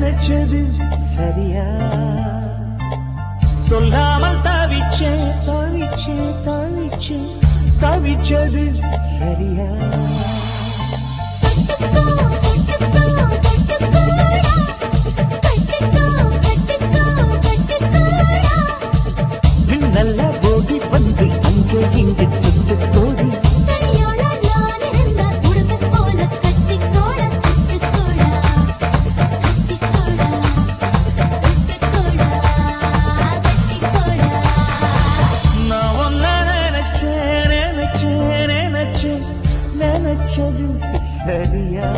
நினைச்சது சரியா சொல்லாமல் தவிச்சேன் தவிச்சேன் தவிச்சேன் தவிச்சது சரியா நல்ல போதி வந்து அங்கே இங்கு தொட்டு தோடி சரியா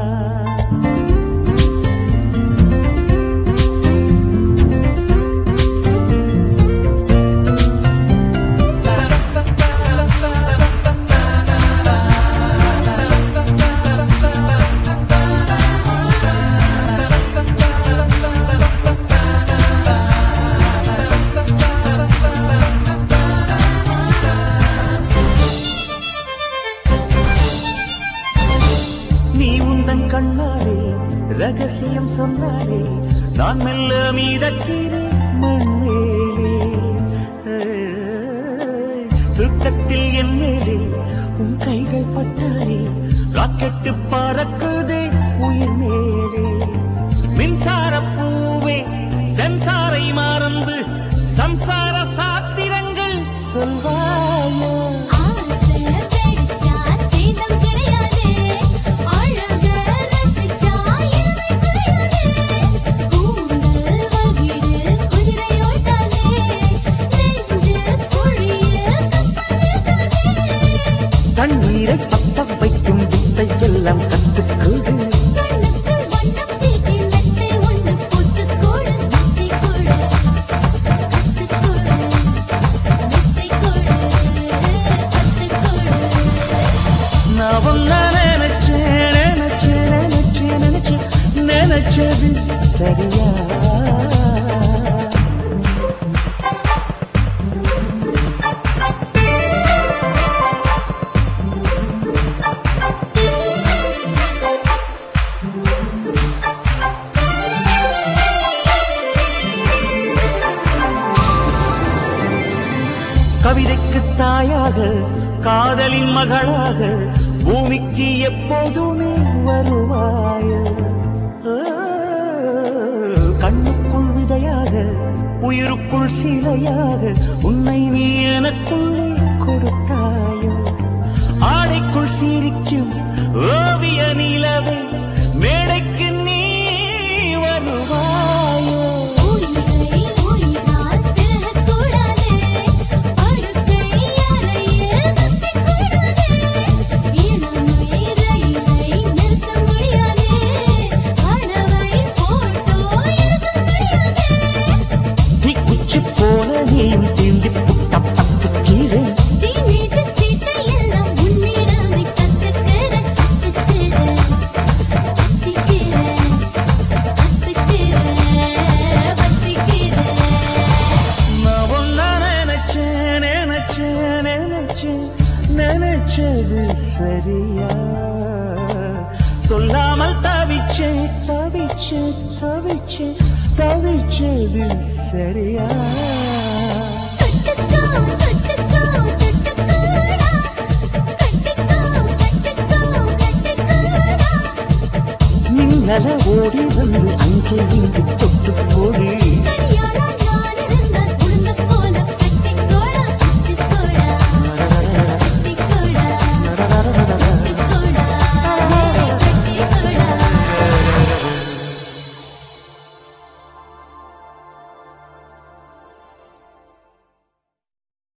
கண்ணாலே ரகசியம் சொன்னாலே நான் மெல்ல மீதக்கிறேன் மண்மேலே துக்கத்தில் என் மேலே உன் கைகள் பட்டாலே ராக்கெட்டு பறக்குதே உயிர் மேலே மின்சார பூவே சென்சாரை மறந்து சம்சார சாத்திரங்கள் சொல்வாயோ தண்ணீரை பத்த வைக்கும் வித்தை எல்லாம் கத்துக்கூடு நான் ஒன்ன நினைச்சேன் நினைச்சேன் நினைச்சேன் நினைச்சேன் நினைச்சது சரியா கவிதைக்கு தாயாக காதலின் மகளாக பூமிக்கு எப்போதுமே வருவாய கண்ணுக்குள் விதையாக உயிருக்குள் சிலையாக உன்னை நீ எனக்குள்ளே கொடுத்தாயோ ஆடைக்குள் சிரிக்கும் ஓவிய நிலவை மேடைக்கு நீ வருவாயோ நினைச்சது சரியா சொல்லாமல் தவிச்சேன் தவிச்சேன் தவிச்சேன் தவிச்சது சரியா மின்னல ஓடி வந்து அங்கே இங்கு தொட்டு போடி